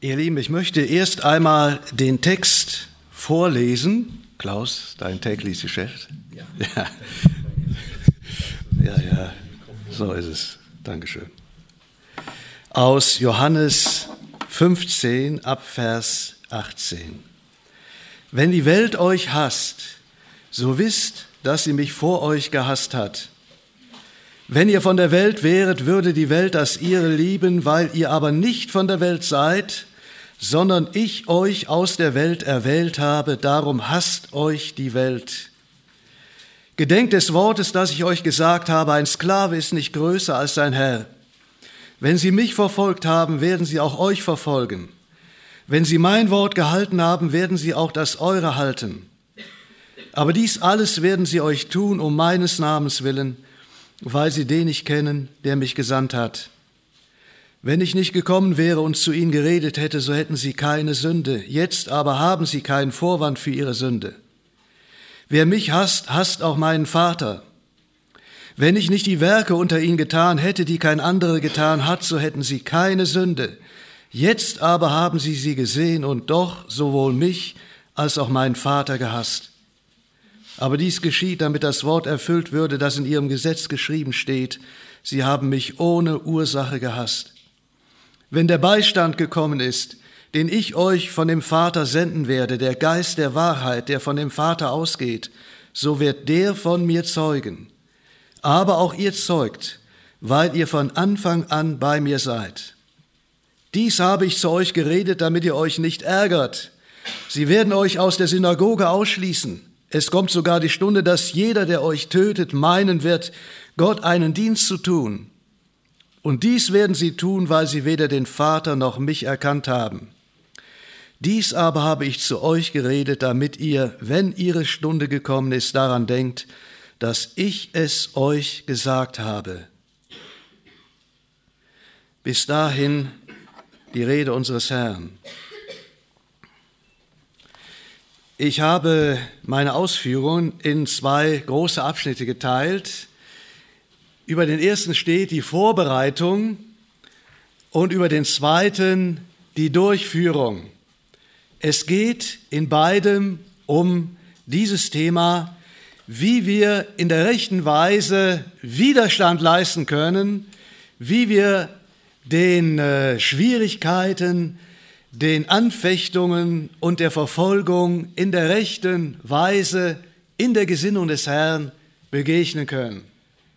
Ihr Lieben, ich möchte erst einmal den Text vorlesen. Klaus, dein tägliches Geschäft? Ja. Ja, so ist es. Dankeschön. Aus Johannes 15 ab Vers 18. Wenn die Welt euch hasst, so wisst, dass sie mich vor euch gehasst hat. Wenn ihr von der Welt wäret, würde die Welt das ihre lieben, weil ihr aber nicht von der Welt seid, sondern ich euch aus der Welt erwählt habe, darum hasst euch die Welt. Gedenkt des Wortes, das ich euch gesagt habe, ein Sklave ist nicht größer als sein Herr. Wenn sie mich verfolgt haben, werden sie auch euch verfolgen. Wenn sie mein Wort gehalten haben, werden sie auch das eure halten. Aber dies alles werden sie euch tun, um meines Namens willen, weil sie den nicht kennen, der mich gesandt hat. Wenn ich nicht gekommen wäre und zu ihnen geredet hätte, so hätten sie keine Sünde. Jetzt aber haben sie keinen Vorwand für ihre Sünde. Wer mich hasst, hasst auch meinen Vater. Wenn ich nicht die Werke unter ihnen getan hätte, die kein anderer getan hat, so hätten sie keine Sünde. Jetzt aber haben sie gesehen und doch sowohl mich als auch meinen Vater gehasst. Aber dies geschieht, damit das Wort erfüllt würde, das in ihrem Gesetz geschrieben steht. Sie haben mich ohne Ursache gehasst. Wenn der Beistand gekommen ist, den ich euch von dem Vater senden werde, der Geist der Wahrheit, der von dem Vater ausgeht, so wird der von mir zeugen. Aber auch ihr zeugt, weil ihr von Anfang an bei mir seid. Dies habe ich zu euch geredet, damit ihr euch nicht ärgert. Sie werden euch aus der Synagoge ausschließen. Es kommt sogar die Stunde, dass jeder, der euch tötet, meinen wird, Gott einen Dienst zu tun. Und dies werden sie tun, weil sie weder den Vater noch mich erkannt haben. Dies aber habe ich zu euch geredet, damit ihr, wenn ihre Stunde gekommen ist, daran denkt, dass ich es euch gesagt habe. Bis dahin die Rede unseres Herrn. Ich habe meine Ausführungen in zwei große Abschnitte geteilt. Über den ersten steht die Vorbereitung und über den zweiten die Durchführung. Es geht in beidem um dieses Thema, wie wir in der rechten Weise Widerstand leisten können, wie wir den Schwierigkeiten, den Anfechtungen und der Verfolgung in der rechten Weise, in der Gesinnung des Herrn begegnen können.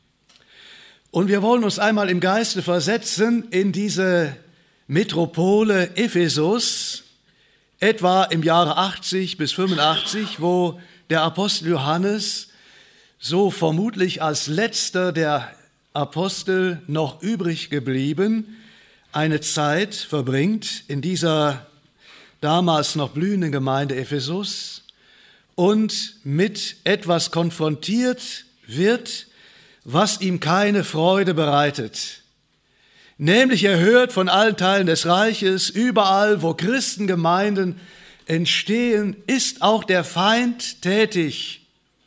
Und wir wollen uns einmal im Geiste versetzen in diese Metropole Ephesus, etwa im Jahre 80 bis 85, wo der Apostel Johannes, so vermutlich als letzter der Apostel noch übrig geblieben, eine Zeit verbringt in dieser damals noch blühenden Gemeinde Ephesus und mit etwas konfrontiert wird, was ihm keine Freude bereitet. Nämlich er hört von allen Teilen des Reiches, überall, wo Christengemeinden entstehen, ist auch der Feind tätig.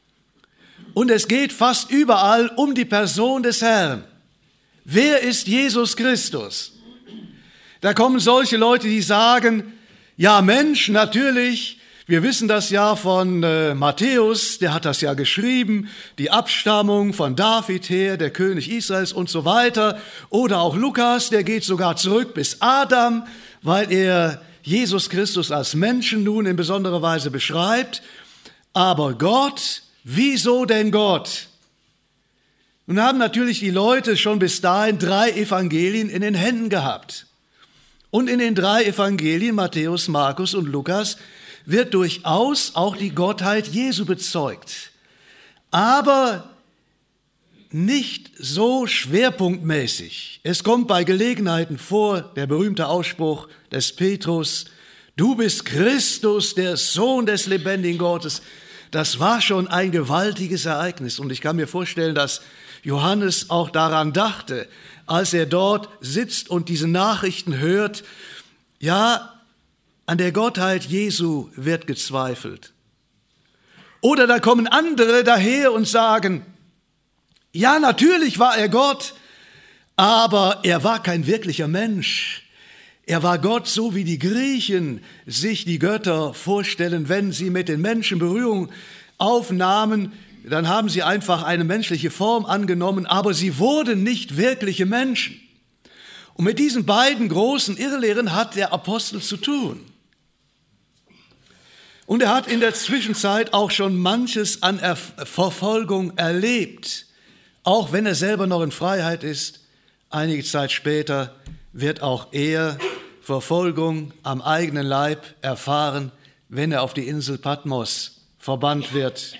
Und es geht fast überall um die Person des Herrn. Wer ist Jesus Christus? Da kommen solche Leute, die sagen, ja Mensch, natürlich, wir wissen das ja von Matthäus, der hat das ja geschrieben, die Abstammung von David her, der König Israels und so weiter. Oder auch Lukas, der geht sogar zurück bis Adam, weil er Jesus Christus als Menschen nun in besonderer Weise beschreibt. Aber Gott, wieso denn Gott? Nun haben natürlich die Leute schon bis dahin 3 Evangelien in den Händen gehabt. Und in den 3 Evangelien, Matthäus, Markus und Lukas, wird durchaus auch die Gottheit Jesu bezeugt. Aber nicht so schwerpunktmäßig. Es kommt bei Gelegenheiten vor, der berühmte Ausspruch des Petrus, du bist Christus, der Sohn des lebendigen Gottes. Das war schon ein gewaltiges Ereignis. Und ich kann mir vorstellen, dass Johannes auch daran dachte, als er dort sitzt und diese Nachrichten hört, ja, an der Gottheit Jesu wird gezweifelt. Oder da kommen andere daher und sagen, ja, natürlich war er Gott, aber er war kein wirklicher Mensch. Er war Gott, so wie die Griechen sich die Götter vorstellen. Wenn sie mit den Menschen Berührung aufnahmen, dann haben sie einfach eine menschliche Form angenommen, aber sie wurden nicht wirkliche Menschen. Und mit diesen beiden großen Irrlehren hat der Apostel zu tun. Und er hat in der Zwischenzeit auch schon manches an Verfolgung erlebt, auch wenn er selber noch in Freiheit ist. Einige Zeit später wird auch er Verfolgung am eigenen Leib erfahren, wenn er auf die Insel Patmos verbannt wird.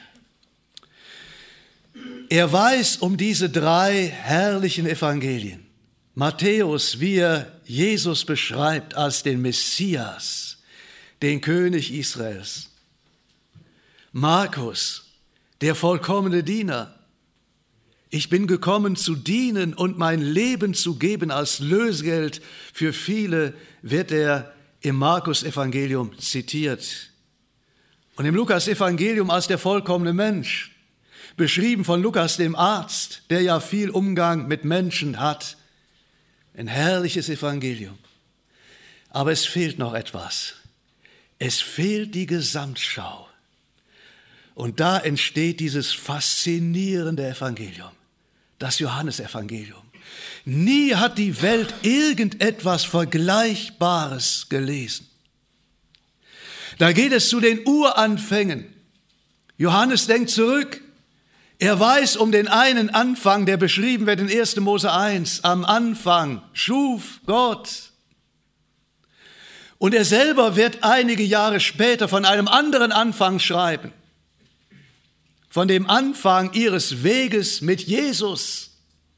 Er weiß um diese 3 herrlichen Evangelien. Matthäus, wie er Jesus beschreibt als den Messias, den König Israels. Markus, der vollkommene Diener. Ich bin gekommen zu dienen und mein Leben zu geben als Lösegeld für viele, wird er im Markus-Evangelium zitiert. Und im Lukas-Evangelium als der vollkommene Mensch, beschrieben von Lukas, dem Arzt, der ja viel Umgang mit Menschen hat. Ein herrliches Evangelium. Aber es fehlt noch etwas. Es fehlt die Gesamtschau. Und da entsteht dieses faszinierende Evangelium, das Johannesevangelium. Nie hat die Welt irgendetwas Vergleichbares gelesen. Da geht es zu den Uranfängen. Johannes denkt zurück. Er weiß um den einen Anfang, der beschrieben wird in 1. Mose 1. Am Anfang schuf Gott. Und er selber wird einige Jahre später von einem anderen Anfang schreiben. Von dem Anfang ihres Weges mit Jesus.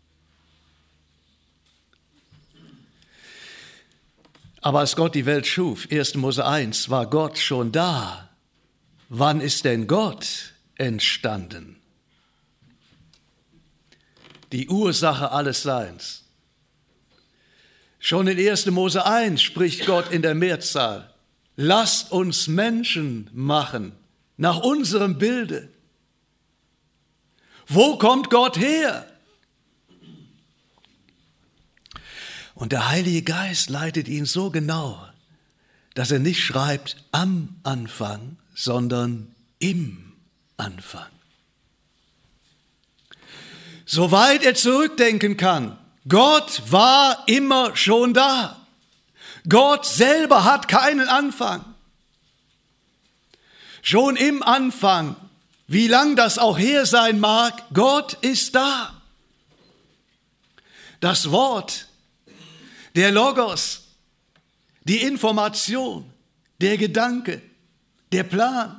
Aber als Gott die Welt schuf, 1. Mose 1, war Gott schon da. Wann ist denn Gott entstanden? Die Ursache alles Seins. Schon in 1. Mose 1 spricht Gott in der Mehrzahl. Lasst uns Menschen machen, nach unserem Bilde. Wo kommt Gott her? Und der Heilige Geist leitet ihn so genau, dass er nicht schreibt am Anfang, sondern im Anfang. Soweit er zurückdenken kann, Gott war immer schon da. Gott selber hat keinen Anfang. Schon im Anfang, wie lang das auch her sein mag, Gott ist da. Das Wort, der Logos, die Information, der Gedanke, der Plan.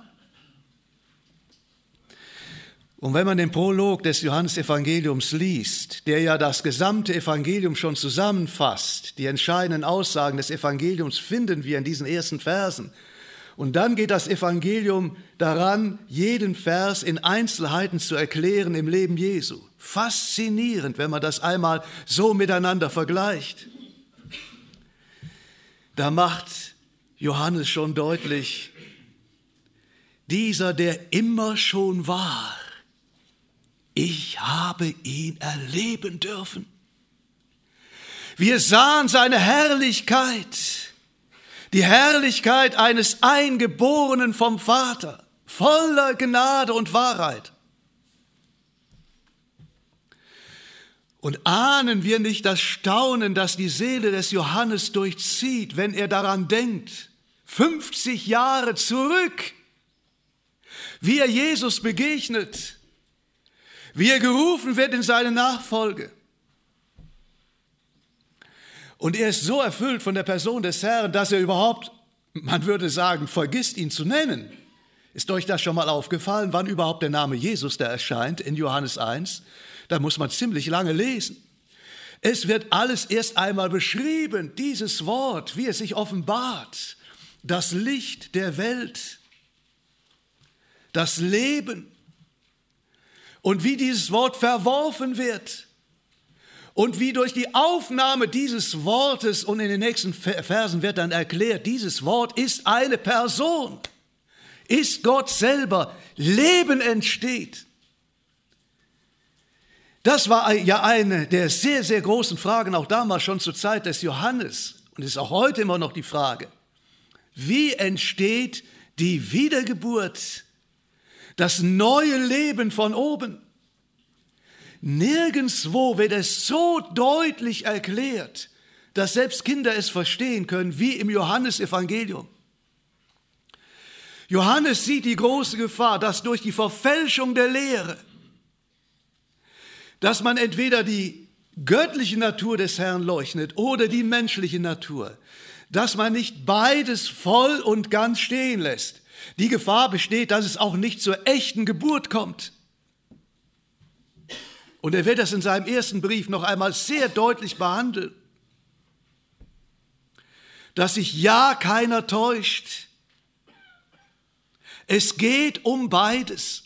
Und wenn man den Prolog des Johannesevangeliums liest, der ja das gesamte Evangelium schon zusammenfasst, die entscheidenden Aussagen des Evangeliums finden wir in diesen ersten Versen. Und dann geht das Evangelium daran, jeden Vers in Einzelheiten zu erklären im Leben Jesu. Faszinierend, wenn man das einmal so miteinander vergleicht. Da macht Johannes schon deutlich, dieser, der immer schon war, ich habe ihn erleben dürfen. Wir sahen seine Herrlichkeit, die Herrlichkeit eines Eingeborenen vom Vater, voller Gnade und Wahrheit. Und ahnen wir nicht das Staunen, das die Seele des Johannes durchzieht, wenn er daran denkt, 50 Jahre zurück, wie er Jesus begegnet, wie er gerufen wird in seine Nachfolge. Und er ist so erfüllt von der Person des Herrn, dass er überhaupt, man würde sagen, vergisst ihn zu nennen. Ist euch das schon mal aufgefallen, wann überhaupt der Name Jesus da erscheint in Johannes 1? Da muss man ziemlich lange lesen. Es wird alles erst einmal beschrieben, dieses Wort, wie es sich offenbart, das Licht der Welt, das Leben. Und wie dieses Wort verworfen wird und wie durch die Aufnahme dieses Wortes, und in den nächsten Versen wird dann erklärt, dieses Wort ist eine Person, ist Gott selber, Leben entsteht. Das war ja eine der sehr, sehr großen Fragen, auch damals schon zur Zeit des Johannes. Und es ist auch heute immer noch die Frage, wie entsteht die Wiedergeburt, das neue Leben von oben? Nirgendwo wird es so deutlich erklärt, dass selbst Kinder es verstehen können, wie im Johannesevangelium. Johannes sieht die große Gefahr, dass durch die Verfälschung der Lehre, dass man entweder die göttliche Natur des Herrn leugnet oder die menschliche Natur, dass man nicht beides voll und ganz stehen lässt. Die Gefahr besteht, dass es auch nicht zur echten Geburt kommt. Und er wird das in seinem ersten Brief noch einmal sehr deutlich behandeln, dass sich ja keiner täuscht. Es geht um beides.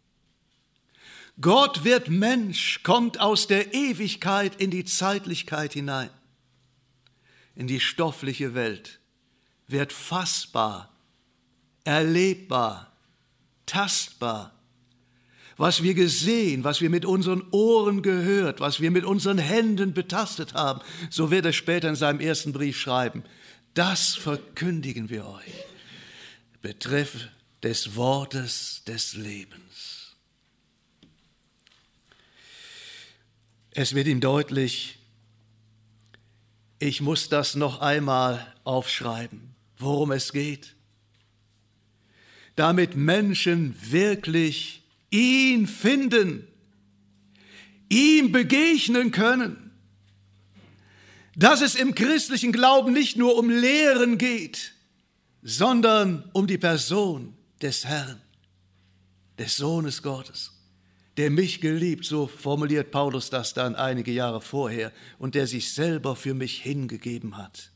Gott wird Mensch, kommt aus der Ewigkeit in die Zeitlichkeit hinein, in die stoffliche Welt, wird fassbar, erlebbar, tastbar. Was wir gesehen, was wir mit unseren Ohren gehört, was wir mit unseren Händen betastet haben, so wird er später in seinem ersten Brief schreiben, das verkündigen wir euch, betreff des Wortes des Lebens. Es wird ihm deutlich, ich muss das noch einmal aufschreiben, worum es geht, damit Menschen wirklich ihn finden, ihm begegnen können, dass es im christlichen Glauben nicht nur um Lehren geht, sondern um die Person des Herrn, des Sohnes Gottes, der mich geliebt, so formuliert Paulus das dann einige Jahre vorher, und der sich selber für mich hingegeben hat.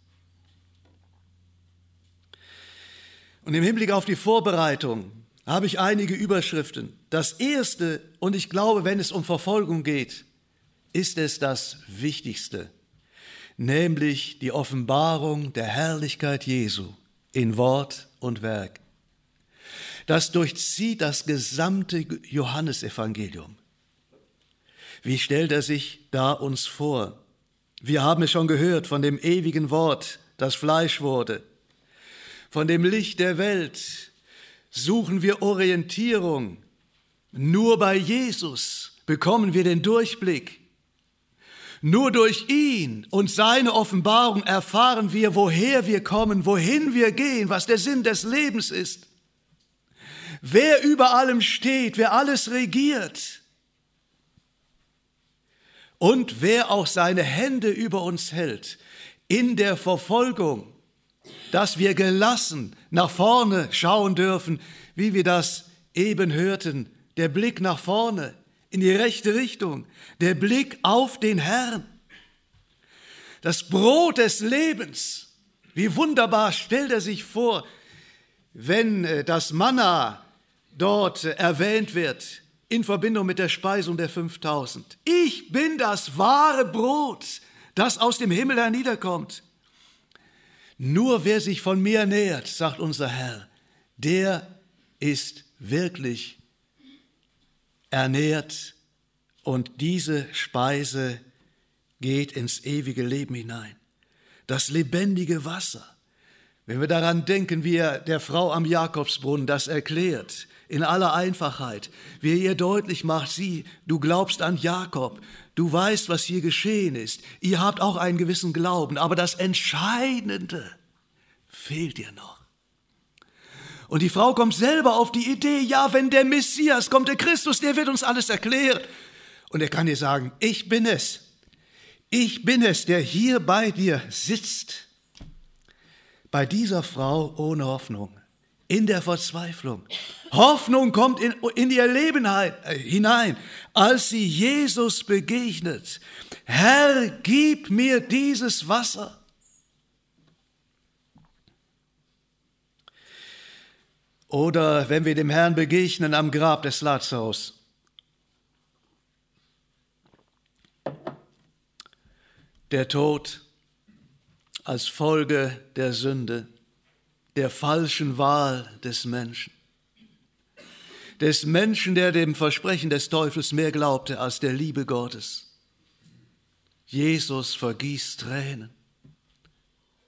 Und im Hinblick auf die Vorbereitung habe ich einige Überschriften. Das erste, und ich glaube, wenn es um Verfolgung geht, ist es das Wichtigste, nämlich die Offenbarung der Herrlichkeit Jesu in Wort und Werk. Das durchzieht das gesamte Johannesevangelium. Wie stellt er sich da uns vor? Wir haben es schon gehört von dem ewigen Wort, das Fleisch wurde. Von dem Licht der Welt suchen wir Orientierung. Nur bei Jesus bekommen wir den Durchblick. Nur durch ihn und seine Offenbarung erfahren wir, woher wir kommen, wohin wir gehen, was der Sinn des Lebens ist. Wer über allem steht, wer alles regiert und wer auch seine Hände über uns hält in der Verfolgung, dass wir gelassen nach vorne schauen dürfen, wie wir das eben hörten, der Blick nach vorne in die rechte Richtung, der Blick auf den Herrn. Das Brot des Lebens, wie wunderbar stellt er sich vor, wenn das Manna dort erwähnt wird, in Verbindung mit der Speisung der 5000. Ich bin das wahre Brot, das aus dem Himmel herniederkommt. Nur wer sich von mir ernährt, sagt unser Herr, der ist wirklich ernährt und diese Speise geht ins ewige Leben hinein. Das lebendige Wasser. Wenn wir daran denken, wie er der Frau am Jakobsbrunnen das erklärt, in aller Einfachheit, wie er ihr deutlich macht, du glaubst an Jakob, du weißt, was hier geschehen ist, ihr habt auch einen gewissen Glauben, aber das Entscheidende fehlt dir noch. Und die Frau kommt selber auf die Idee, ja, wenn der Messias kommt, der Christus, der wird uns alles erklären. Und er kann dir sagen, ich bin es, der hier bei dir sitzt. Bei dieser Frau ohne Hoffnung, in der Verzweiflung. Hoffnung kommt in ihr Leben hinein, als sie Jesus begegnet. Herr, gib mir dieses Wasser. Oder wenn wir dem Herrn begegnen am Grab des Lazarus. Der Tod als Folge der Sünde, der falschen Wahl des Menschen. Des Menschen, der dem Versprechen des Teufels mehr glaubte als der Liebe Gottes. Jesus vergießt Tränen.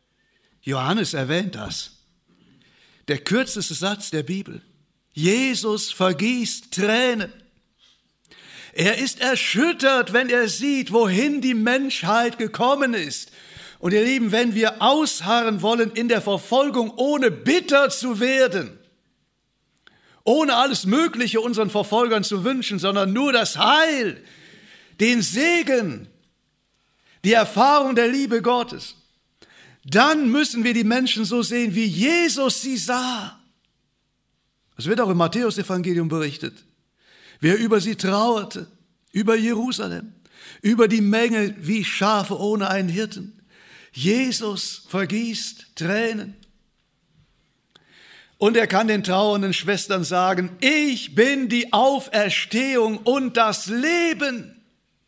Johannes erwähnt das. Der kürzeste Satz der Bibel. Jesus vergießt Tränen. Er ist erschüttert, wenn er sieht, wohin die Menschheit gekommen ist. Und ihr Lieben, wenn wir ausharren wollen in der Verfolgung, ohne bitter zu werden, ohne alles Mögliche unseren Verfolgern zu wünschen, sondern nur das Heil, den Segen, die Erfahrung der Liebe Gottes, dann müssen wir die Menschen so sehen, wie Jesus sie sah. Es wird auch im Matthäus-Evangelium berichtet, wer über sie trauerte, über Jerusalem, über die Menge wie Schafe ohne einen Hirten. Jesus vergießt Tränen. Und er kann den trauernden Schwestern sagen, ich bin die Auferstehung und das Leben.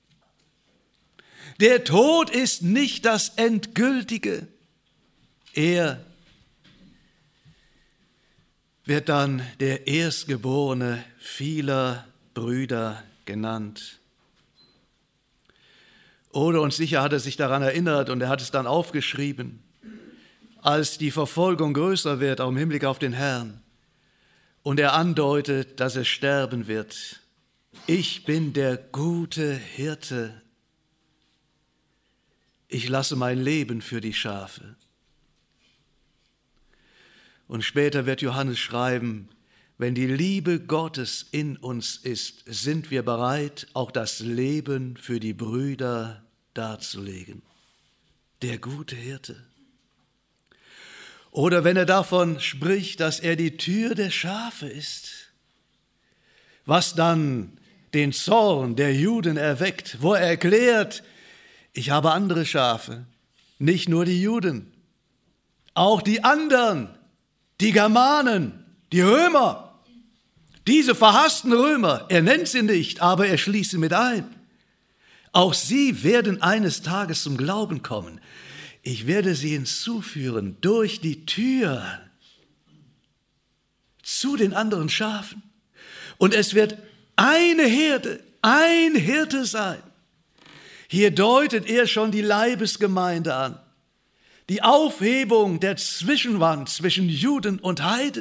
Der Tod ist nicht das Endgültige. Er wird dann der Erstgeborene vieler Brüder genannt. Oder und sicher hat er sich daran erinnert und er hat es dann aufgeschrieben, als die Verfolgung größer wird, auch im Hinblick auf den Herrn. Und er andeutet, dass er sterben wird. Ich bin der gute Hirte. Ich lasse mein Leben für die Schafe. Und später wird Johannes schreiben, wenn die Liebe Gottes in uns ist, sind wir bereit, auch das Leben für die Brüder darzulegen. Der gute Hirte. Oder wenn er davon spricht, dass er die Tür der Schafe ist, was dann den Zorn der Juden erweckt, wo er erklärt, ich habe andere Schafe, nicht nur die Juden, auch die anderen, die Germanen, die Römer, diese verhassten Römer, er nennt sie nicht, aber er schließt sie mit ein. Auch sie werden eines Tages zum Glauben kommen. Ich werde sie hinzuführen durch die Tür zu den anderen Schafen. Und es wird eine Herde, ein Hirte sein. Hier deutet er schon die Leibesgemeinde an. Die Aufhebung der Zwischenwand zwischen Juden und Heiden.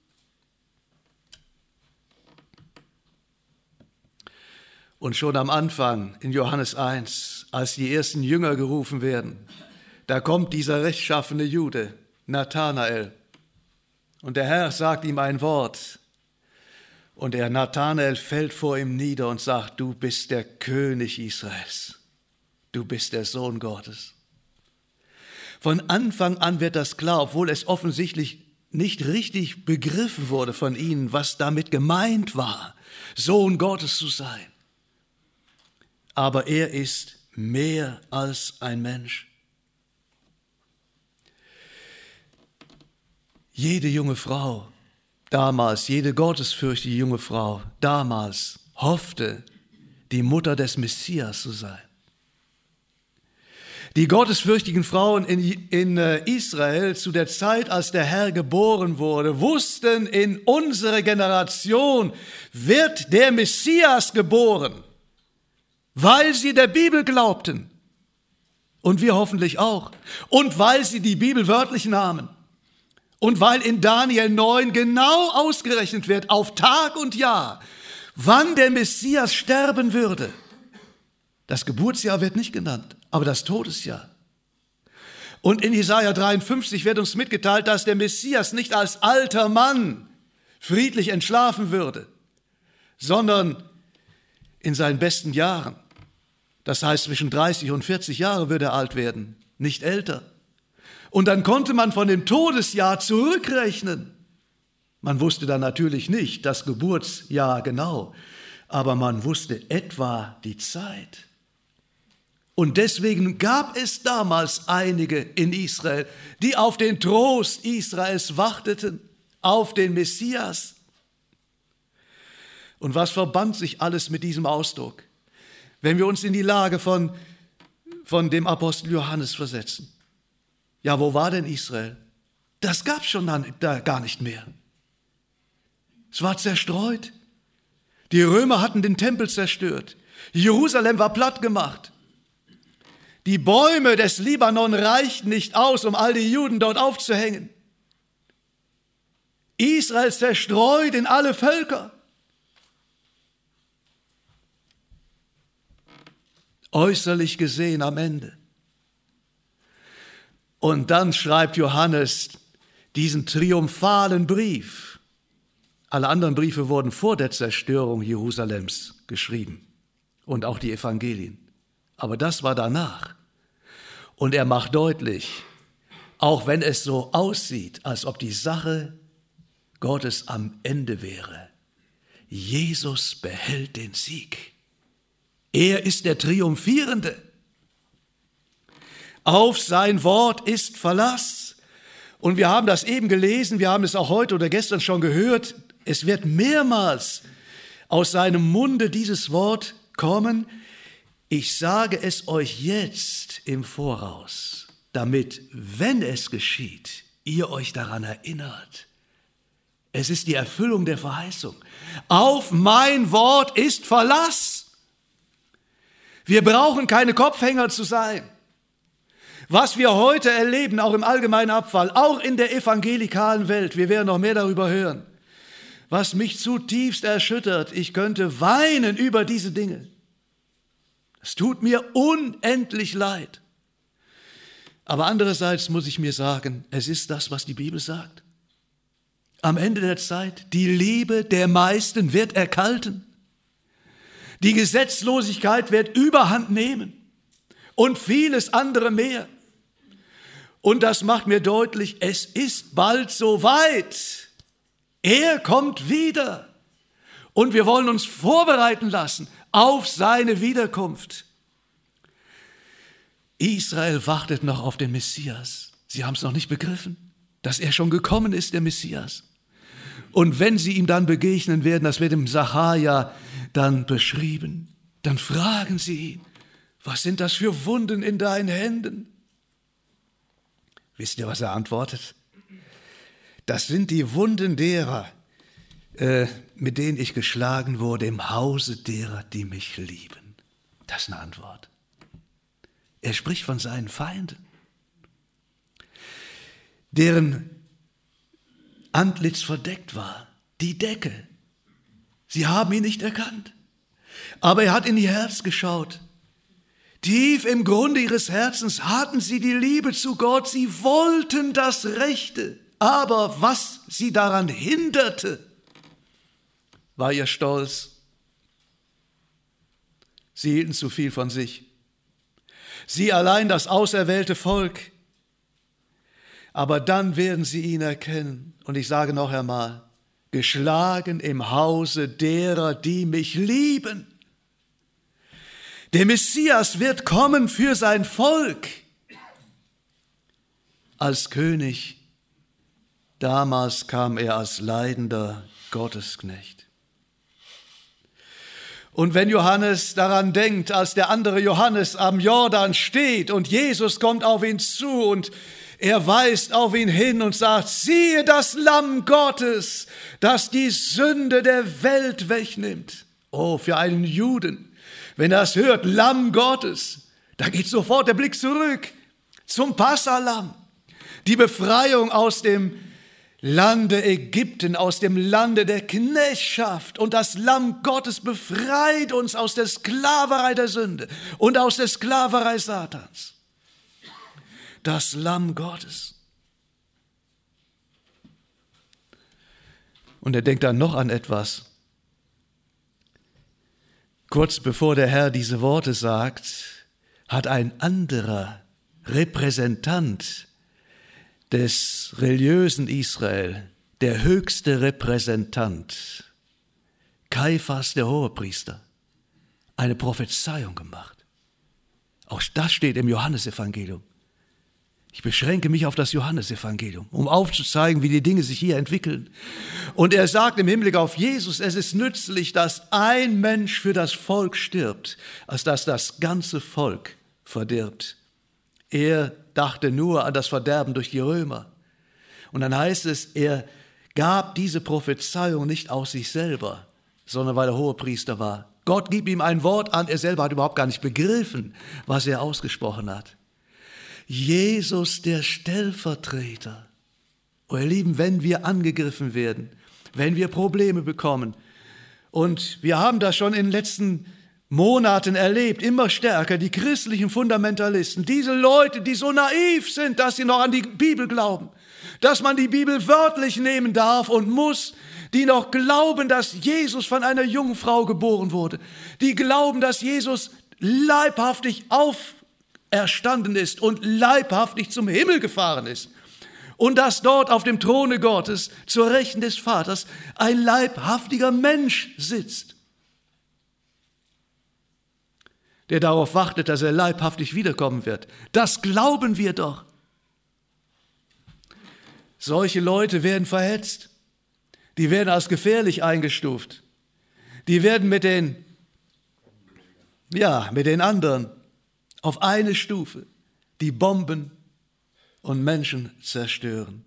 Und schon am Anfang in Johannes 1, als die ersten Jünger gerufen werden, da kommt dieser rechtschaffene Jude, Nathanael. Und der Herr sagt ihm ein Wort. Und der Nathanael fällt vor ihm nieder und sagt, du bist der König Israels. Du bist der Sohn Gottes. Von Anfang an wird das klar, obwohl es offensichtlich nicht richtig begriffen wurde von ihnen, was damit gemeint war, Sohn Gottes zu sein. Aber er ist mehr als ein Mensch. Jede junge Frau damals, jede gottesfürchtige junge Frau damals hoffte, die Mutter des Messias zu sein. Die gottesfürchtigen Frauen in Israel zu der Zeit, als der Herr geboren wurde, wussten, in unserer Generation wird der Messias geboren, weil sie der Bibel glaubten. Und wir hoffentlich auch. Und weil sie die Bibel wörtlich nahmen. Und weil in Daniel 9 genau ausgerechnet wird, auf Tag und Jahr, wann der Messias sterben würde. Das Geburtsjahr wird nicht genannt, aber das Todesjahr. Und in Jesaja 53 wird uns mitgeteilt, dass der Messias nicht als alter Mann friedlich entschlafen würde, sondern in seinen besten Jahren. Das heißt, zwischen 30 und 40 Jahre würde er alt werden, nicht älter. Und dann konnte man von dem Todesjahr zurückrechnen. Man wusste dann natürlich nicht das Geburtsjahr genau, aber man wusste etwa die Zeit. Und deswegen gab es damals einige in Israel, die auf den Trost Israels warteten, auf den Messias. Und was verband sich alles mit diesem Ausdruck? Wenn wir uns in die Lage von dem Apostel Johannes versetzen. Ja, wo war denn Israel? Das gab es schon da gar nicht mehr. Es war zerstreut. Die Römer hatten den Tempel zerstört. Jerusalem war platt gemacht. Die Bäume des Libanon reichten nicht aus, um all die Juden dort aufzuhängen. Israel zerstreut in alle Völker. Äußerlich gesehen am Ende. Und dann schreibt Johannes diesen triumphalen Brief. Alle anderen Briefe wurden vor der Zerstörung Jerusalems geschrieben und auch die Evangelien. Aber das war danach. Und er macht deutlich, auch wenn es so aussieht, als ob die Sache Gottes am Ende wäre, Jesus behält den Sieg. Er ist der Triumphierende. Auf sein Wort ist Verlass. Und wir haben das eben gelesen, wir haben es auch heute oder gestern schon gehört. Es wird mehrmals aus seinem Munde dieses Wort kommen. Ich sage es euch jetzt im Voraus, damit, wenn es geschieht, ihr euch daran erinnert. Es ist die Erfüllung der Verheißung. Auf mein Wort ist Verlass. Wir brauchen keine Kopfhänger zu sein. Was wir heute erleben, auch im allgemeinen Abfall, auch in der evangelikalen Welt, wir werden noch mehr darüber hören, was mich zutiefst erschüttert, ich könnte weinen über diese Dinge. Es tut mir unendlich leid. Aber andererseits muss ich mir sagen, es ist das, was die Bibel sagt. Am Ende der Zeit, die Liebe der meisten wird erkalten. Die Gesetzlosigkeit wird Überhand nehmen und vieles andere mehr. Und das macht mir deutlich, es ist bald soweit. Er kommt wieder. Und wir wollen uns vorbereiten lassen auf seine Wiederkunft. Israel wartet noch auf den Messias. Sie haben es noch nicht begriffen, dass er schon gekommen ist, der Messias. Und wenn sie ihm dann begegnen werden, das wird im Sacharja dann beschrieben, dann fragen sie ihn, was sind das für Wunden in deinen Händen? Wisst ihr, was er antwortet? Das sind die Wunden derer, mit denen ich geschlagen wurde im Hause derer, die mich lieben. Das ist eine Antwort. Er spricht von seinen Feinden, deren Antlitz verdeckt war, die Decke. Sie haben ihn nicht erkannt, aber er hat in ihr Herz geschaut. Tief im Grunde ihres Herzens hatten sie die Liebe zu Gott, sie wollten das Rechte, aber was sie daran hinderte, war ihr Stolz. Sie hielten zu viel von sich. Sie allein, das auserwählte Volk. Aber dann werden sie ihn erkennen. Und ich sage noch einmal, geschlagen im Hause derer, die mich lieben. Der Messias wird kommen für sein Volk. Als König, damals kam er als leidender Gottesknecht. Und wenn Johannes daran denkt, als der andere Johannes am Jordan steht und Jesus kommt auf ihn zu und er weist auf ihn hin und sagt, siehe das Lamm Gottes, das die Sünde der Welt wegnimmt. Oh, für einen Juden, wenn er das hört, Lamm Gottes, da geht sofort der Blick zurück zum Passalamm. Die Befreiung aus dem Lande Ägypten, aus dem Lande der Knechtschaft. Und das Lamm Gottes befreit uns aus der Sklaverei der Sünde und aus der Sklaverei Satans. Das Lamm Gottes. Und er denkt dann noch an etwas. Kurz bevor der Herr diese Worte sagt, hat ein anderer Repräsentant des religiösen Israel, der höchste Repräsentant, Kaiphas, der Hohepriester, eine Prophezeiung gemacht. Auch das steht im Johannesevangelium. Ich beschränke mich auf das Johannesevangelium, um aufzuzeigen, wie die Dinge sich hier entwickeln. Und er sagt im Hinblick auf Jesus, es ist nützlich, dass ein Mensch für das Volk stirbt, als dass das ganze Volk verdirbt. Er dachte nur an das Verderben durch die Römer. Und dann heißt es, er gab diese Prophezeiung nicht aus sich selber, sondern weil er Hohepriester war, Gott gibt ihm ein Wort an, er selber hat überhaupt gar nicht begriffen, was er ausgesprochen hat. Jesus, der Stellvertreter. Oh, ihr Lieben, wenn wir angegriffen werden, wenn wir Probleme bekommen, und wir haben das schon in den letzten Monaten erlebt, immer stärker, die christlichen Fundamentalisten, diese Leute, die so naiv sind, dass sie noch an die Bibel glauben, dass man die Bibel wörtlich nehmen darf und muss, die noch glauben, dass Jesus von einer Jungfrau geboren wurde, die glauben, dass Jesus leibhaftig auferstanden ist und leibhaftig zum Himmel gefahren ist und dass dort auf dem Throne Gottes zur Rechten des Vaters ein leibhaftiger Mensch sitzt, der darauf wartet, dass er leibhaftig wiederkommen wird. Das glauben wir doch. Solche Leute werden verhetzt. Die werden als gefährlich eingestuft. Die werden mit den anderen auf eine Stufe, die Bomben und Menschen zerstören.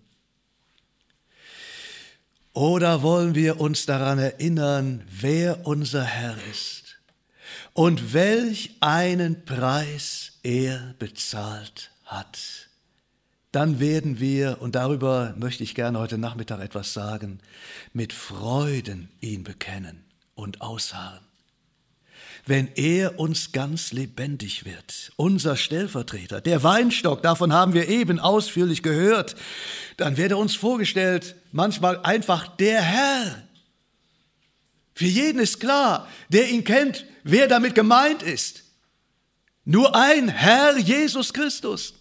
Oder wollen wir uns daran erinnern, wer unser Herr ist und welch einen Preis er bezahlt hat? Dann werden wir, und darüber möchte ich gerne heute Nachmittag etwas sagen, mit Freuden ihn bekennen und ausharren. Wenn er uns ganz lebendig wird, unser Stellvertreter, der Weinstock, davon haben wir eben ausführlich gehört, dann wird er uns vorgestellt, manchmal einfach der Herr. Für jeden ist klar, der ihn kennt, wer damit gemeint ist. Nur ein Herr, Jesus Christus.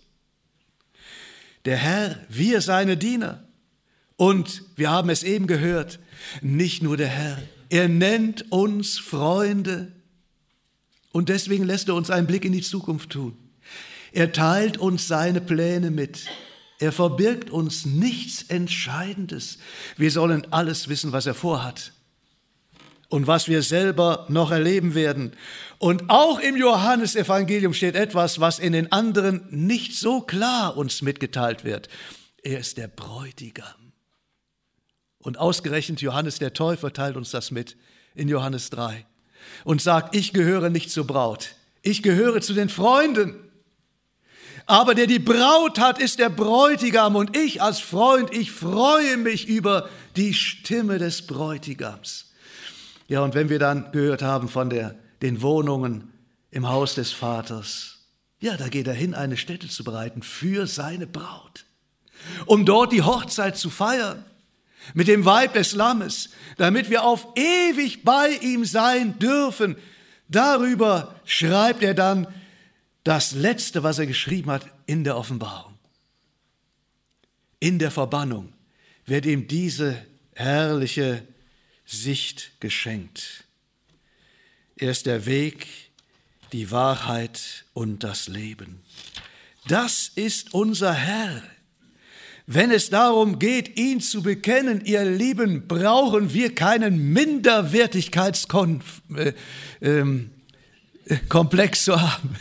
Der Herr, wir seine Diener. Und wir haben es eben gehört, nicht nur der Herr, er nennt uns Freunde. Und deswegen lässt er uns einen Blick in die Zukunft tun. Er teilt uns seine Pläne mit. Er verbirgt uns nichts Entscheidendes. Wir sollen alles wissen, was er vorhat und was wir selber noch erleben werden. Und auch im Johannesevangelium steht etwas, was in den anderen nicht so klar uns mitgeteilt wird. Er ist der Bräutigam. Und ausgerechnet Johannes der Täufer teilt uns das mit in Johannes 3 und sagt, ich gehöre nicht zur Braut, ich gehöre zu den Freunden. Aber der die Braut hat, ist der Bräutigam und ich als Freund, ich freue mich über die Stimme des Bräutigams. Ja, und wenn wir dann gehört haben von den Wohnungen im Haus des Vaters, ja, da geht er hin, eine Stätte zu bereiten für seine Braut, um dort die Hochzeit zu feiern mit dem Weib des Lammes, damit wir auf ewig bei ihm sein dürfen. Darüber schreibt er dann das Letzte, was er geschrieben hat in der Offenbarung. In der Verbannung wird ihm diese herrliche Sicht geschenkt. Er ist der Weg, die Wahrheit und das Leben. Das ist unser Herr. Wenn es darum geht, ihn zu bekennen, ihr Lieben, brauchen wir keinen Minderwertigkeitskomplex zu haben.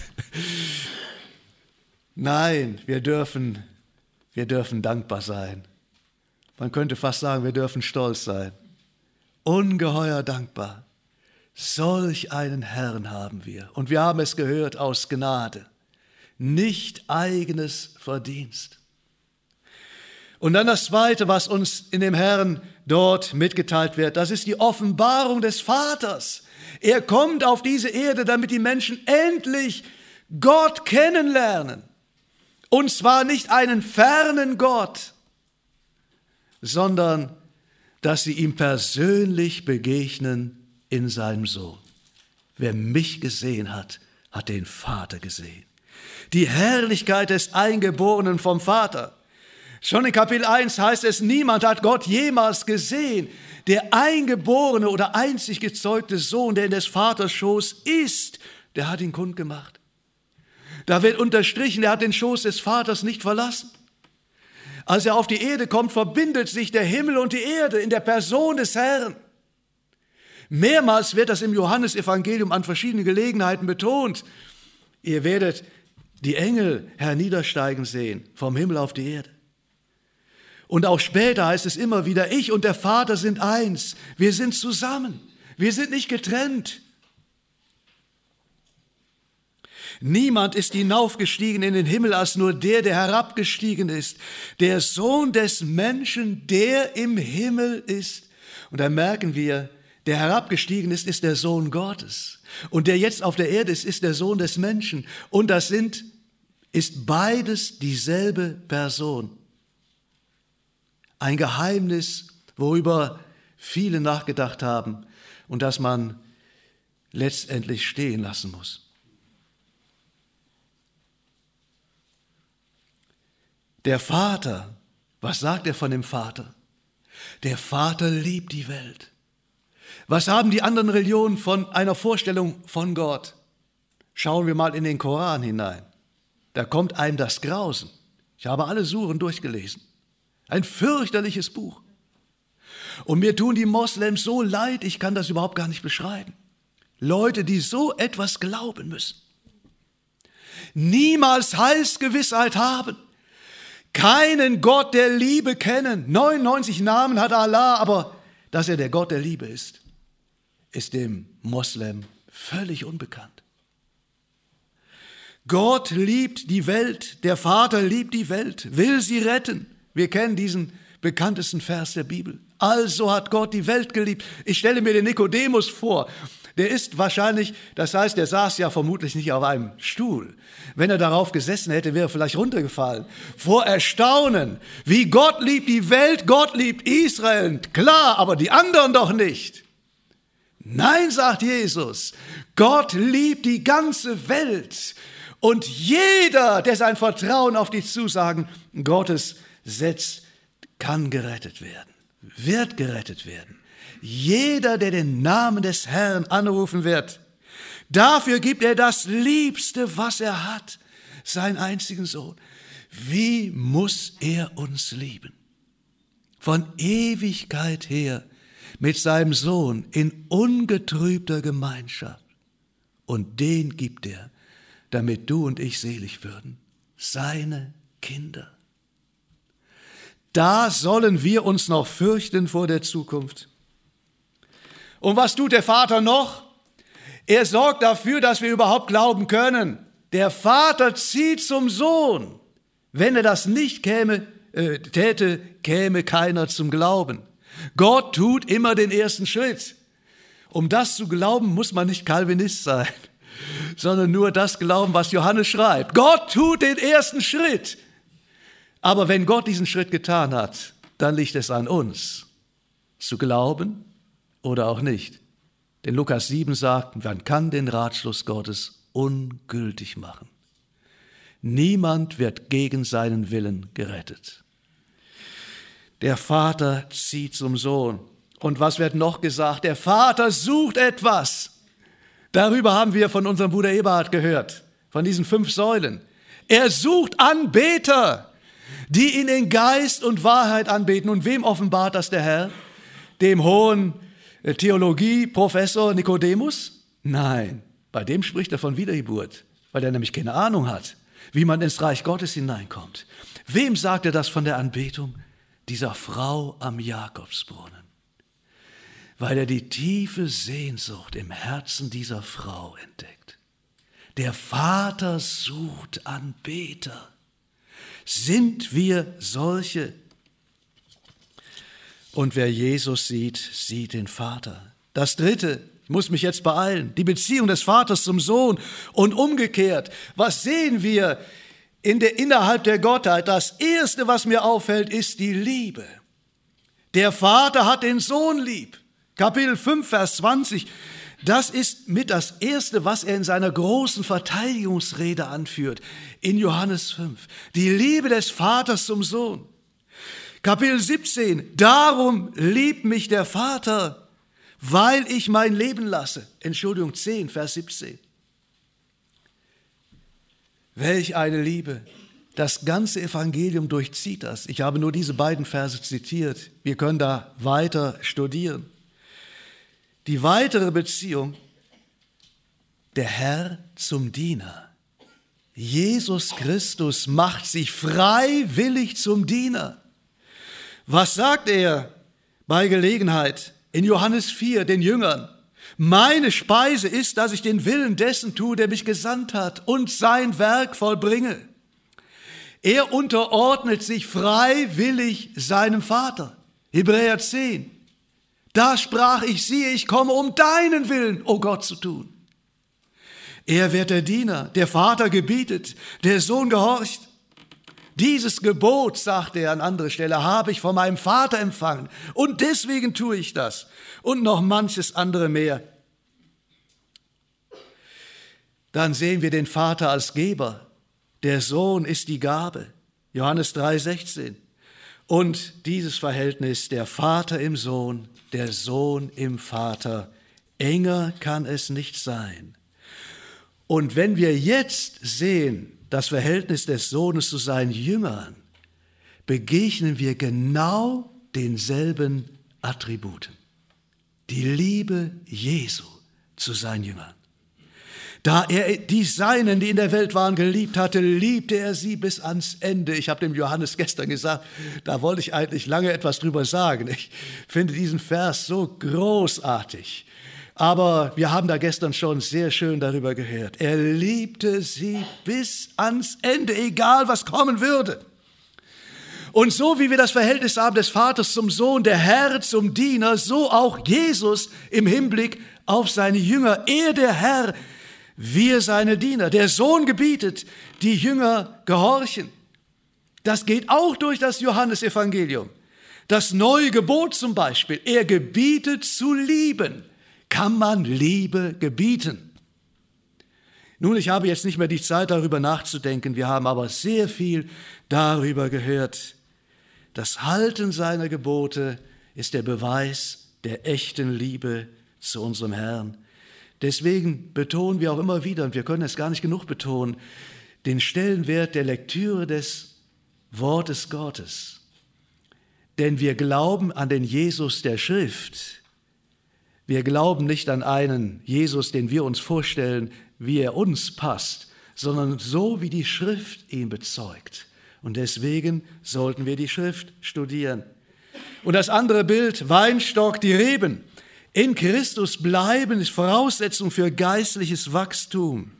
Nein, wir dürfen dankbar sein. Man könnte fast sagen, wir dürfen stolz sein. Ungeheuer dankbar. Solch einen Herrn haben wir. Und wir haben es gehört aus Gnade. Nicht eigenes Verdienst. Und dann das Zweite, was uns in dem Herrn dort mitgeteilt wird, das ist die Offenbarung des Vaters. Er kommt auf diese Erde, damit die Menschen endlich Gott kennenlernen. Und zwar nicht einen fernen Gott, sondern dass sie ihm persönlich begegnen in seinem Sohn. Wer mich gesehen hat, hat den Vater gesehen. Die Herrlichkeit des Eingeborenen vom Vater. Schon in Kapitel 1 heißt es, niemand hat Gott jemals gesehen. Der eingeborene oder einzig gezeugte Sohn, der in des Vaters Schoß ist, der hat ihn kundgemacht. Da wird unterstrichen, er hat den Schoß des Vaters nicht verlassen. Als er auf die Erde kommt, verbindet sich der Himmel und die Erde in der Person des Herrn. Mehrmals wird das im Johannesevangelium an verschiedenen Gelegenheiten betont. Ihr werdet die Engel herniedersteigen sehen, vom Himmel auf die Erde. Und auch später heißt es immer wieder, ich und der Vater sind eins. Wir sind zusammen. Wir sind nicht getrennt. Niemand ist hinaufgestiegen in den Himmel als nur der herabgestiegen ist, der Sohn des Menschen, der im Himmel ist. Und da merken wir, der herabgestiegen ist der Sohn Gottes. Und der jetzt auf der Erde ist der Sohn des Menschen. Und das ist beides dieselbe Person. Ein Geheimnis, worüber viele nachgedacht haben und das man letztendlich stehen lassen muss. Der Vater, was sagt er von dem Vater? Der Vater liebt die Welt. Was haben die anderen Religionen von einer Vorstellung von Gott? Schauen wir mal in den Koran hinein. Da kommt einem das Grausen. Ich habe alle Suren durchgelesen. Ein fürchterliches Buch. Und mir tun die Moslems so leid, ich kann das überhaupt gar nicht beschreiben. Leute, die so etwas glauben müssen. Niemals Heilsgewissheit haben. Keinen Gott der Liebe kennen. 99 Namen hat Allah, aber dass er der Gott der Liebe ist dem Moslem völlig unbekannt. Gott liebt die Welt, der Vater liebt die Welt, will sie retten. Wir kennen diesen bekanntesten Vers der Bibel. Also hat Gott die Welt geliebt. Ich stelle mir den Nikodemus vor. Der ist wahrscheinlich, das heißt, der saß ja vermutlich nicht auf einem Stuhl. Wenn er darauf gesessen hätte, wäre er vielleicht runtergefallen. Vor Erstaunen, wie Gott liebt die Welt, Gott liebt Israel. Klar, aber die anderen doch nicht. Nein, sagt Jesus, Gott liebt die ganze Welt. Und jeder, der sein Vertrauen auf die Zusagen Gottes setzt, kann gerettet werden, wird gerettet werden. Jeder, der den Namen des Herrn anrufen wird, dafür gibt er das Liebste, was er hat, seinen einzigen Sohn. Wie muss er uns lieben? Von Ewigkeit her mit seinem Sohn in ungetrübter Gemeinschaft. Und den gibt er, damit du und ich selig würden, seine Kinder. Da sollen wir uns noch fürchten vor der Zukunft. Und was tut der Vater noch? Er sorgt dafür, dass wir überhaupt glauben können. Der Vater zieht zum Sohn. Wenn er das nicht täte, käme keiner zum Glauben. Gott tut immer den ersten Schritt. Um das zu glauben, muss man nicht Calvinist sein, sondern nur das glauben, was Johannes schreibt. Gott tut den ersten Schritt. Aber wenn Gott diesen Schritt getan hat, dann liegt es an uns, zu glauben oder auch nicht. Denn Lukas 7 sagt, man kann den Ratschluss Gottes ungültig machen. Niemand wird gegen seinen Willen gerettet. Der Vater zieht zum Sohn. Und was wird noch gesagt? Der Vater sucht etwas. Darüber haben wir von unserem Bruder Eberhard gehört, von diesen 5 Säulen. Er sucht Anbeter, die ihn in Geist und Wahrheit anbeten. Und wem offenbart das der Herr? Dem hohen Theologie-Professor Nikodemus? Nein, bei dem spricht er von Wiedergeburt, weil er nämlich keine Ahnung hat, wie man ins Reich Gottes hineinkommt. Wem sagt er das von der Anbetung? Dieser Frau am Jakobsbrunnen. Weil er die tiefe Sehnsucht im Herzen dieser Frau entdeckt. Der Vater sucht Anbeter. Sind wir solche? Und wer Jesus sieht, sieht den Vater. Das Dritte, ich muss mich jetzt beeilen, die Beziehung des Vaters zum Sohn und umgekehrt. Was sehen wir innerhalb der Gottheit? Das Erste, was mir auffällt, ist die Liebe. Der Vater hat den Sohn lieb. Kapitel 5, Vers 20. Das ist mit das Erste, was er in seiner großen Verteidigungsrede anführt, in Johannes 5. Die Liebe des Vaters zum Sohn. Kapitel 17. Darum liebt mich der Vater, weil ich mein Leben lasse. 10, Vers 17. Welch eine Liebe. Das ganze Evangelium durchzieht das. Ich habe nur diese beiden Verse zitiert. Wir können da weiter studieren. Die weitere Beziehung, der Herr zum Diener. Jesus Christus macht sich freiwillig zum Diener. Was sagt er bei Gelegenheit in Johannes 4 den Jüngern? Meine Speise ist, dass ich den Willen dessen tue, der mich gesandt hat und sein Werk vollbringe. Er unterordnet sich freiwillig seinem Vater. Hebräer 10. Da sprach ich, siehe, ich komme, um deinen Willen, o Gott, zu tun. Er wird der Diener, der Vater gebietet, der Sohn gehorcht. Dieses Gebot, sagt er an anderer Stelle, habe ich von meinem Vater empfangen und deswegen tue ich das und noch manches andere mehr. Dann sehen wir den Vater als Geber. Der Sohn ist die Gabe. Johannes 3,16. Und dieses Verhältnis, der Vater im Sohn, der Sohn im Vater, enger kann es nicht sein. Und wenn wir jetzt sehen, das Verhältnis des Sohnes zu seinen Jüngern, begegnen wir genau denselben Attributen. Die Liebe Jesu zu seinen Jüngern. Da er die Seinen, die in der Welt waren, geliebt hatte, liebte er sie bis ans Ende. Ich habe dem Johannes gestern gesagt, da wollte ich eigentlich lange etwas drüber sagen. Ich finde diesen Vers so großartig. Aber wir haben da gestern schon sehr schön darüber gehört. Er liebte sie bis ans Ende, egal was kommen würde. Und so wie wir das Verhältnis haben des Vaters zum Sohn, der Herr zum Diener, so auch Jesus im Hinblick auf seine Jünger. Er, der Herr, wir seine Diener. Der Sohn gebietet, die Jünger gehorchen. Das geht auch durch das Johannesevangelium. Das neue Gebot zum Beispiel. Er gebietet zu lieben. Kann man Liebe gebieten? Nun, ich habe jetzt nicht mehr die Zeit, darüber nachzudenken. Wir haben aber sehr viel darüber gehört. Das Halten seiner Gebote ist der Beweis der echten Liebe zu unserem Herrn. Deswegen betonen wir auch immer wieder, und wir können es gar nicht genug betonen, den Stellenwert der Lektüre des Wortes Gottes. Denn wir glauben an den Jesus der Schrift. Wir glauben nicht an einen Jesus, den wir uns vorstellen, wie er uns passt, sondern so, wie die Schrift ihn bezeugt. Und deswegen sollten wir die Schrift studieren. Und das andere Bild, Weinstock, die Reben. In Christus bleiben ist Voraussetzung für geistliches Wachstum.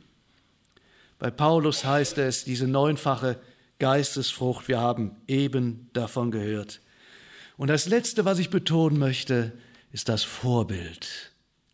Bei Paulus heißt es, diese neunfache Geistesfrucht, wir haben eben davon gehört. Und das Letzte, was ich betonen möchte, ist das Vorbild.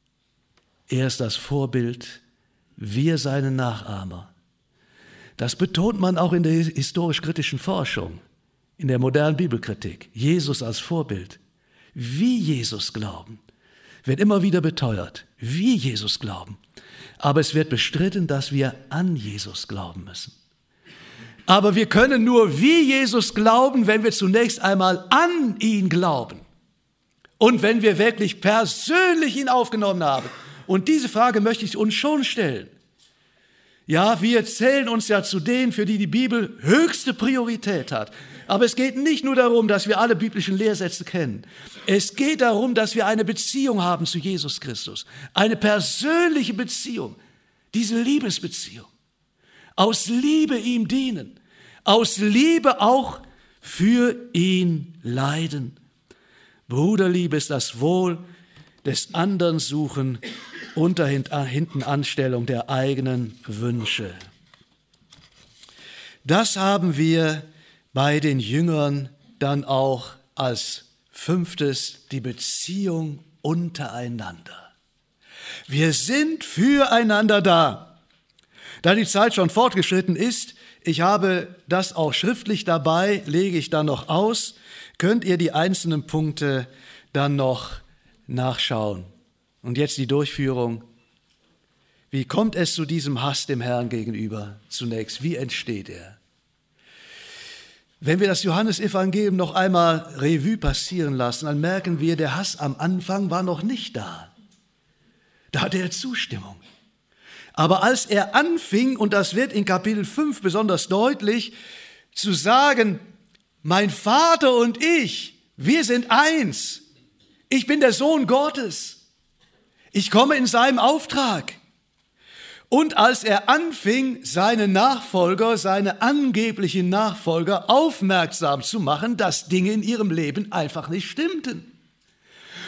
Er ist das Vorbild, wir seine Nachahmer. Das betont man auch in der historisch-kritischen Forschung, in der modernen Bibelkritik. Jesus als Vorbild. Wie Jesus glauben, wird immer wieder beteuert. Wie Jesus glauben. Aber es wird bestritten, dass wir an Jesus glauben müssen. Aber wir können nur wie Jesus glauben, wenn wir zunächst einmal an ihn glauben. Und wenn wir wirklich persönlich ihn aufgenommen haben. Und diese Frage möchte ich uns schon stellen. Ja, wir zählen uns ja zu denen, für die die Bibel höchste Priorität hat. Aber es geht nicht nur darum, dass wir alle biblischen Lehrsätze kennen. Es geht darum, dass wir eine Beziehung haben zu Jesus Christus. Eine persönliche Beziehung. Diese Liebesbeziehung. Aus Liebe ihm dienen. Aus Liebe auch für ihn leiden. Bruderliebe ist das Wohl des anderen suchen unter Hintenanstellung der eigenen Wünsche. Das haben wir bei den Jüngern dann auch als 5. die Beziehung untereinander. Wir sind füreinander da. Da die Zeit schon fortgeschritten ist, ich habe das auch schriftlich dabei, lege ich dann noch aus, könnt ihr die einzelnen Punkte dann noch nachschauen. Und jetzt die Durchführung. Wie kommt es zu diesem Hass dem Herrn gegenüber zunächst? Wie entsteht er? Wenn wir das Johannesevangelium noch einmal Revue passieren lassen, dann merken wir, der Hass am Anfang war noch nicht da. Da hatte er Zustimmung. Aber als er anfing, und das wird in Kapitel 5 besonders deutlich, zu sagen, mein Vater und ich, wir sind eins. Ich bin der Sohn Gottes. Ich komme in seinem Auftrag. Und als er anfing, seine Nachfolger, seine angeblichen Nachfolger aufmerksam zu machen, dass Dinge in ihrem Leben einfach nicht stimmten.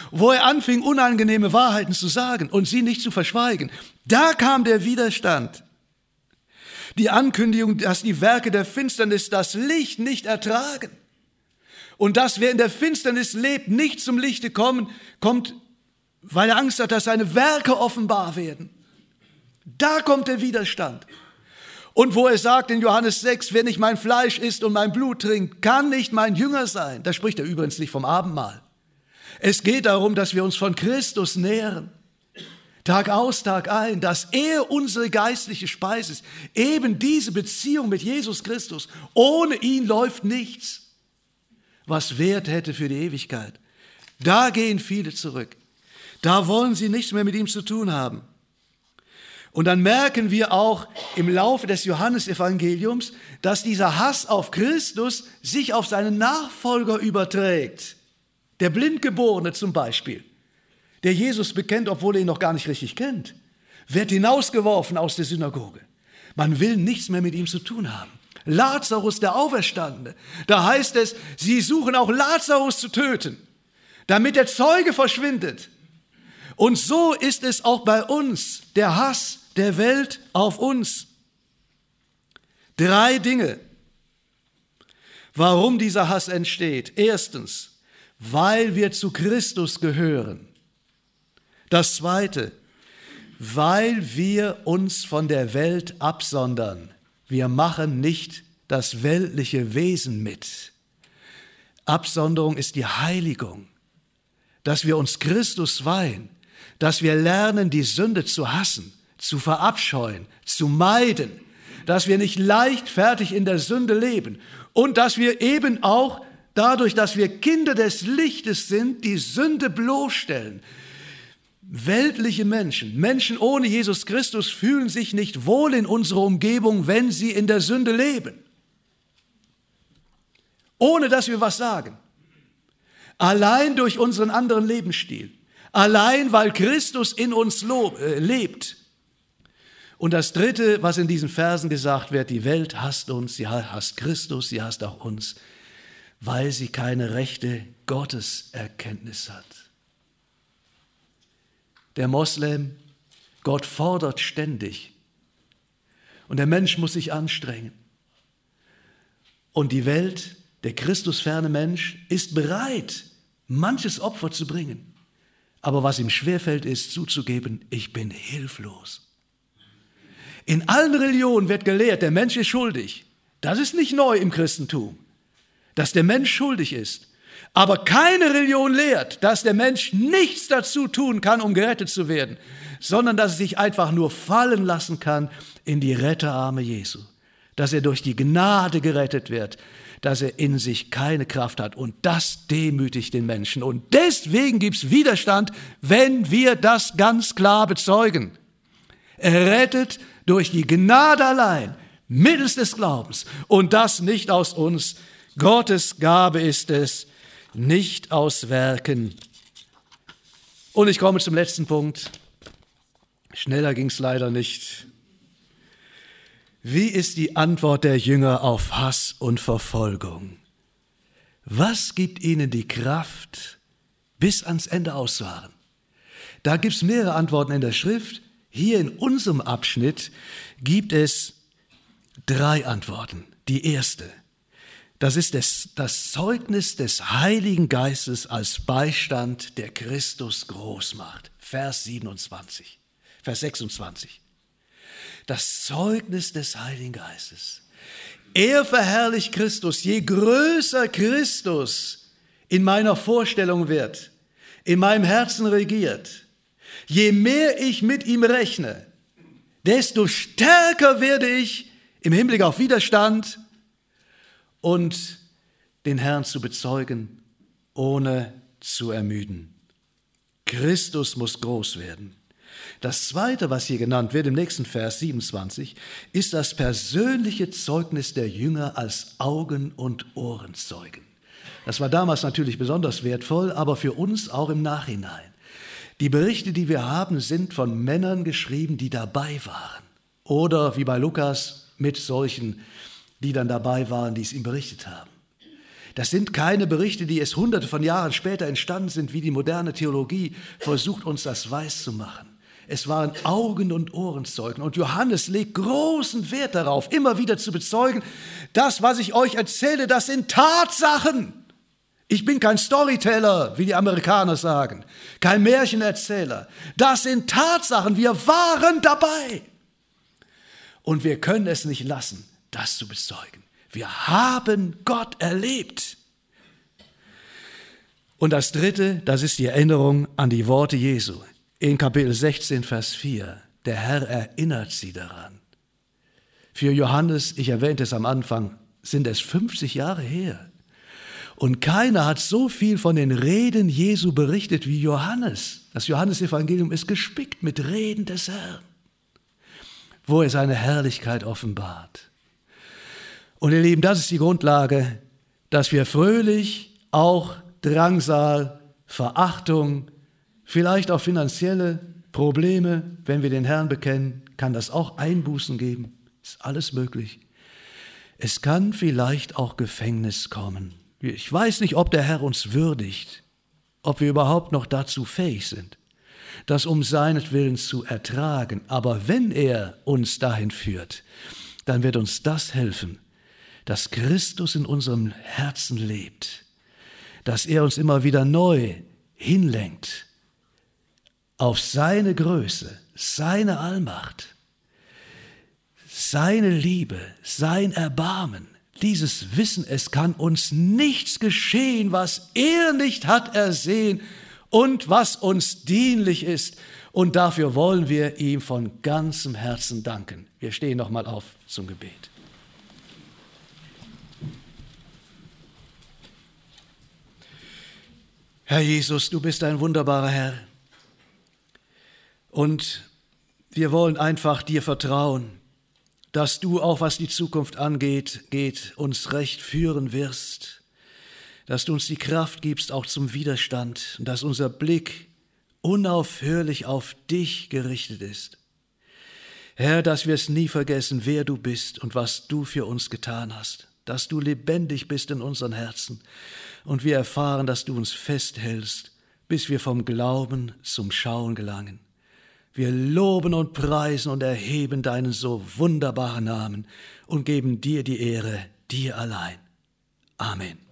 wo er anfing, unangenehme Wahrheiten zu sagen und sie nicht zu verschweigen. Da kam der Widerstand. Die Ankündigung, dass die Werke der Finsternis das Licht nicht ertragen und dass wer in der Finsternis lebt, nicht zum Lichte kommt, weil er Angst hat, dass seine Werke offenbar werden. Da kommt der Widerstand. Und wo er sagt in Johannes 6, wer nicht mein Fleisch isst und mein Blut trinkt, kann nicht mein Jünger sein. Da spricht er übrigens nicht vom Abendmahl. Es geht darum, dass wir uns von Christus nähren. Tag aus, Tag ein, dass er unsere geistliche Speise ist. Eben diese Beziehung mit Jesus Christus. Ohne ihn läuft nichts, was Wert hätte für die Ewigkeit. Da gehen viele zurück. Da wollen sie nichts mehr mit ihm zu tun haben. Und dann merken wir auch im Laufe des Johannesevangeliums, dass dieser Hass auf Christus sich auf seinen Nachfolger überträgt. Der Blindgeborene zum Beispiel, der Jesus bekennt, obwohl er ihn noch gar nicht richtig kennt, wird hinausgeworfen aus der Synagoge. Man will nichts mehr mit ihm zu tun haben. Lazarus, der Auferstandene, da heißt es, sie suchen auch Lazarus zu töten, damit der Zeuge verschwindet. Und so ist es auch bei uns, der Hass der Welt auf uns. 3 Dinge, warum dieser Hass entsteht. Erstens, weil wir zu Christus gehören. Das Zweite, weil wir uns von der Welt absondern. Wir machen nicht das weltliche Wesen mit. Absonderung ist die Heiligung, dass wir uns Christus weihen, dass wir lernen, die Sünde zu hassen, zu verabscheuen, zu meiden, dass wir nicht leichtfertig in der Sünde leben und dass wir eben auch dadurch, dass wir Kinder des Lichtes sind, die Sünde bloßstellen. Weltliche Menschen, Menschen ohne Jesus Christus fühlen sich nicht wohl in unserer Umgebung, wenn sie in der Sünde leben. Ohne dass wir was sagen. Allein durch unseren anderen Lebensstil. Allein weil Christus in uns lebt. Und das Dritte, was in diesen Versen gesagt wird, die Welt hasst uns, sie hasst Christus, sie hasst auch uns, weil sie keine rechte Gotteserkenntnis hat. Der Moslem, Gott fordert ständig und der Mensch muss sich anstrengen. Und die Welt, der christusferne Mensch, ist bereit, manches Opfer zu bringen. Aber was ihm schwerfällt, ist zuzugeben, ich bin hilflos. In allen Religionen wird gelehrt, der Mensch ist schuldig. Das ist nicht neu im Christentum, dass der Mensch schuldig ist. Aber keine Religion lehrt, dass der Mensch nichts dazu tun kann, um gerettet zu werden, sondern dass er sich einfach nur fallen lassen kann in die Retterarme Jesu. Dass er durch die Gnade gerettet wird, dass er in sich keine Kraft hat. Und das demütigt den Menschen. Und deswegen gibt es Widerstand, wenn wir das ganz klar bezeugen. Errettet durch die Gnade allein, mittels des Glaubens. Und das nicht aus uns. Gottes Gabe ist es, nicht aus Werken. Und ich komme zum letzten Punkt. Schneller ging es leider nicht. Wie ist die Antwort der Jünger auf Hass und Verfolgung? Was gibt ihnen die Kraft, bis ans Ende auszuharren? Da gibt es mehrere Antworten in der Schrift. Hier in unserem Abschnitt gibt es 3 Antworten. Die erste, das ist das Zeugnis des Heiligen Geistes als Beistand, der Christus groß macht. Vers 26, Vers 26. Das Zeugnis des Heiligen Geistes. Er verherrlicht Christus. Je größer Christus in meiner Vorstellung wird, in meinem Herzen regiert, je mehr ich mit ihm rechne, desto stärker werde ich im Hinblick auf Widerstand und den Herrn zu bezeugen, ohne zu ermüden. Christus muss groß werden. Das Zweite, was hier genannt wird, im nächsten Vers 27, ist das persönliche Zeugnis der Jünger als Augen- und Ohrenzeugen. Das war damals natürlich besonders wertvoll, aber für uns auch im Nachhinein. Die Berichte, die wir haben, sind von Männern geschrieben, die dabei waren. Oder wie bei Lukas mit solchen, die dann dabei waren, die es ihm berichtet haben. Das sind keine Berichte, die erst hunderte von Jahren später entstanden sind, wie die moderne Theologie versucht, uns das weiszumachen. Es waren Augen- und Ohrenzeugen. Und Johannes legt großen Wert darauf, immer wieder zu bezeugen, das, was ich euch erzähle, das sind Tatsachen. Ich bin kein Storyteller, wie die Amerikaner sagen, kein Märchenerzähler. Das sind Tatsachen, wir waren dabei. Und wir können es nicht lassen, das zu bezeugen. Wir haben Gott erlebt. Und das Dritte, das ist die Erinnerung an die Worte Jesu. In Kapitel 16, Vers 4, der Herr erinnert sie daran. Für Johannes, ich erwähnte es am Anfang, sind es 50 Jahre her. Und keiner hat so viel von den Reden Jesu berichtet wie Johannes. Das Johannesevangelium ist gespickt mit Reden des Herrn, wo er seine Herrlichkeit offenbart. Und ihr Lieben, das ist die Grundlage, dass wir fröhlich auch Drangsal, Verachtung, vielleicht auch finanzielle Probleme, wenn wir den Herrn bekennen, kann das auch Einbußen geben. Ist alles möglich. Es kann vielleicht auch Gefängnis kommen. Ich weiß nicht, ob der Herr uns würdigt, ob wir überhaupt noch dazu fähig sind, das um seinetwillen zu ertragen. Aber wenn er uns dahin führt, dann wird uns das helfen, dass Christus in unserem Herzen lebt, dass er uns immer wieder neu hinlenkt auf seine Größe, seine Allmacht, seine Liebe, sein Erbarmen. Dieses Wissen, es kann uns nichts geschehen, was er nicht hat ersehen und was uns dienlich ist. Und dafür wollen wir ihm von ganzem Herzen danken. Wir stehen noch mal auf zum Gebet. Herr Jesus, du bist ein wunderbarer Herr. Und wir wollen einfach dir vertrauen, dass du auch, was die Zukunft angeht, uns recht führen wirst, dass du uns die Kraft gibst, auch zum Widerstand, und dass unser Blick unaufhörlich auf dich gerichtet ist. Herr, dass wir es nie vergessen, wer du bist und was du für uns getan hast, dass du lebendig bist in unseren Herzen und wir erfahren, dass du uns festhältst, bis wir vom Glauben zum Schauen gelangen. Wir loben und preisen und erheben deinen so wunderbaren Namen und geben dir die Ehre, dir allein. Amen.